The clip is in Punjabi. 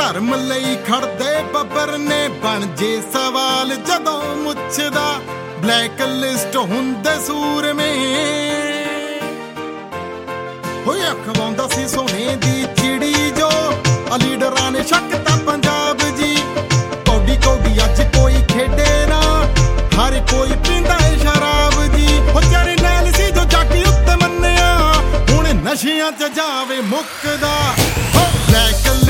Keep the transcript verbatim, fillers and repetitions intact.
ਧਰਮ ਲਈ ਖੜਦੇ ਬੱਬਰ ਨੇ ਬਣ ਜੇ ਸਵਾਲ ਜਦੋਂ ਮੁੱਛਦਾ ਬਲੈਕ ਲਿਸਟ ਹੁੰਦੇ ਸੂਰਮੇ ਹੋਏ ਅਖਵਾਉਂਦਾ ਸੀ ਸੋਨੇ ਦੀ ਚਿੜੀ ਜੋ ਆ ਲੀਡਰਾਂ ਨੇ ਸ਼ੱਕ ਤਾਂ ਪੰਜਾਬ ਜੀ ਕੌਡੀ ਕੌਡੀ ਅੱਜ ਕੋਈ ਖੇਡੇ ਨਾ ਹਰ ਕੋਈ ਪੀਂਦਾ ਏ ਸ਼ਰਾਬ ਜੀ ਉਹ ਜਰਨੈਲ ਸੀ ਜੋ ਜੱਟ ਉੱਤੇ ਮੰਨਿਆ ਹੁਣ ਨਸ਼ਿਆਂ 'ਚ ਜਾਵੇ ਮੁੱਕਦਾ ਬਲੈਕ